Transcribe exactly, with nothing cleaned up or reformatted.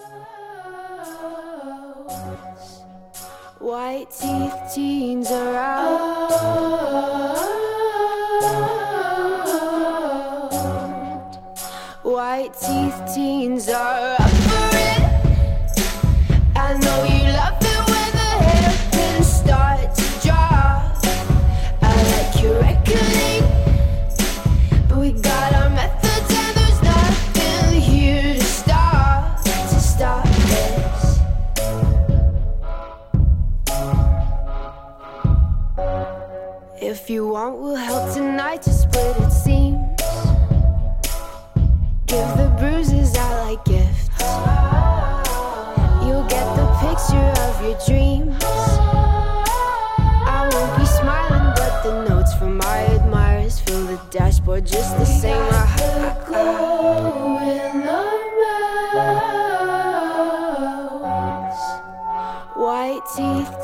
White teeth, teens are out. White teeth, teens are up for it. I know you love it when the hairpins start to drop. I like your reckoning, but we got our methods and there's nothing here to stop, to stop this. If you want, we'll help tonight to split it seams. Give the bruises out like gifts. You'll get the picture of your dreams. I won't be smiling, but the notes from my admirers fill the dashboard just the same. We got the glow in our mouths. White teeth,